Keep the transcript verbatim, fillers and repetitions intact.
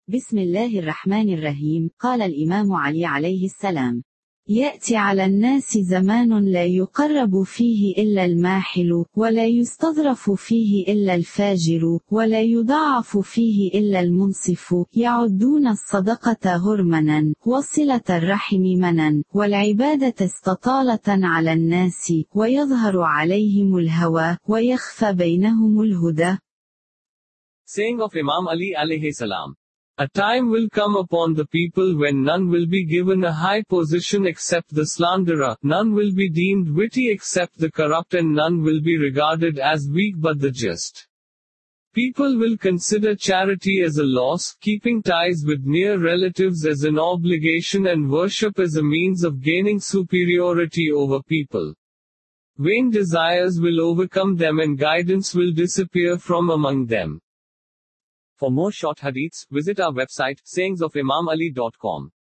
بسم الله الرحمن الرحيم. قال الإمام علي عليه السلام: يأتي على الناس زمان لا يقرب فيه إلا الماحل، ولا يستظرف فيه إلا الفاجر، ولا يضاعف فيه إلا المنصف، يعدون الصدقة هرمنا، وصلة الرحم منا، والعبادة استطالة على الناس، ويظهر عليهم الهوى، ويخفى بينهم الهدى. Saying of Imam Ali alayhi salam. A time will come upon the people when none will be given a high position except the slanderer, none will be deemed witty except the corrupt, and none will be regarded as weak but the just. People will consider charity as a loss, keeping ties with near relatives as an obligation, and worship as a means of gaining superiority over people. Vain desires will overcome them and guidance will disappear from among them. For more short hadiths, visit our website sayings of imam ali dot com.